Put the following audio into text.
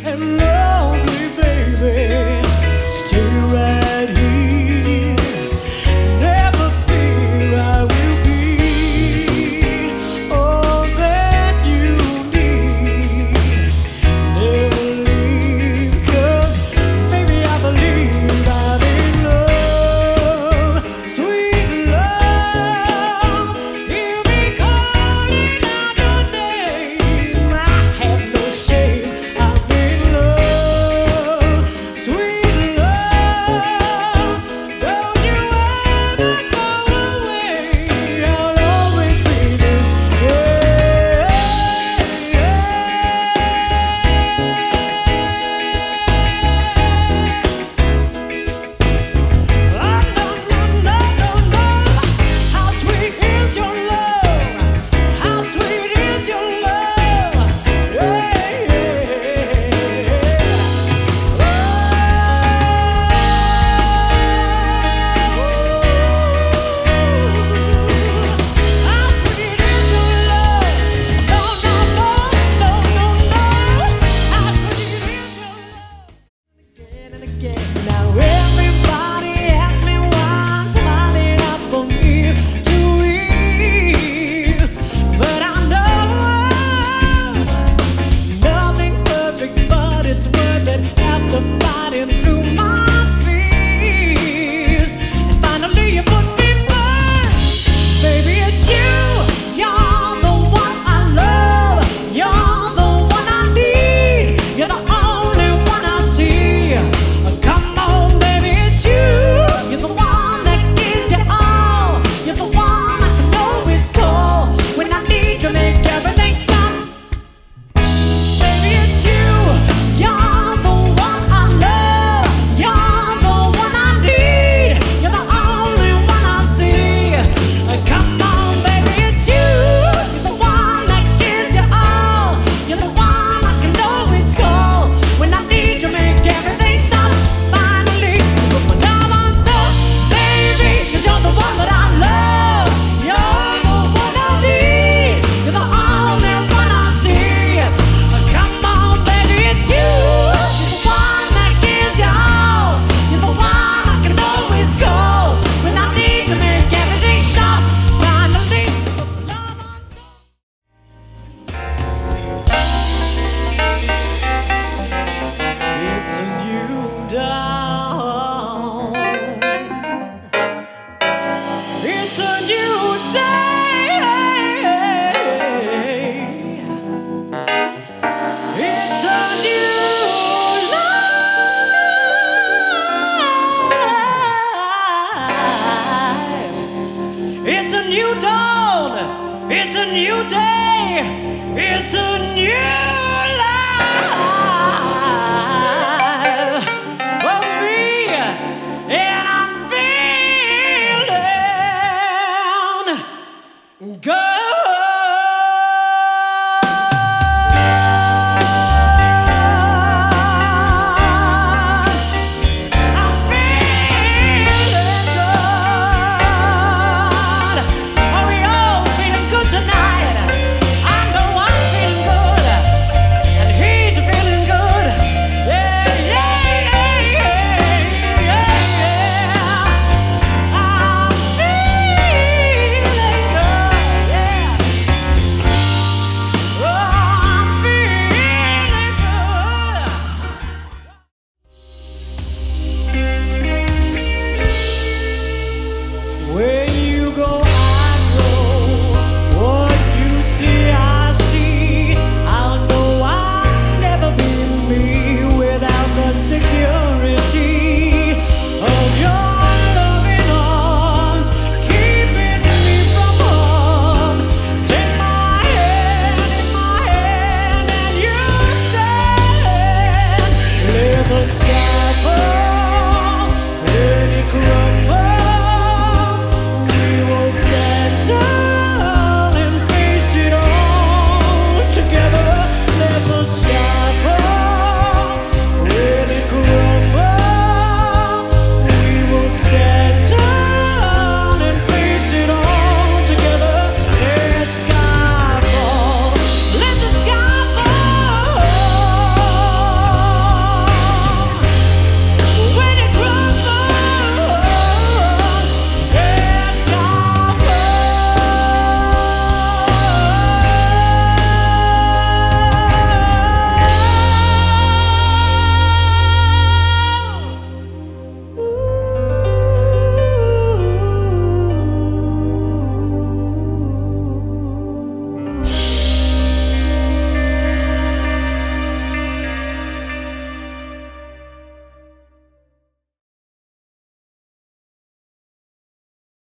and love me, baby. Stay right here. Never fear, I will be all that you need. Never leave, 'cause baby, I believe I'm in love. Sweet love, hear me calling out your name. I have no shame, I'm in love. Sweet love, don't you ever go away. I'll always be this way. Oh, no, no, no, no, no. How sweet is your love? How sweet is your love? Yeah, How sweet is your love? No, no, no, no, no, no. How sweet is your love? Again and again. Now everybody asks me why I'm smiling up from ear to ear, but I know nothing's perfect, but it's worth it after fighting through my fears. And finally you put me first, baby. It's you. You're the one I love. You're the one I need. You're the only one I see. Come on, baby, it's you. You're the one that gives you all. You're the one I can always call when I need you, make everything stop. Baby, it's you. You're the one I love. You're the one I need. You're the only one I see. Come on, baby, it's you. You're the one that gives you all. You're the one I can always call when I need you, make everything stop. Finally, you put my love on top, baby, 'cause you're the one that I love. You're the one I need. You're the only one I see. Come on, baby, it's you. You're the one that gives you all. You're the one I can always call when I need to make everything stop. Finally, you put my love on top. It's a new dawn. It's a new day. It's a new life. It's a new dawn. It's a new day. It's a new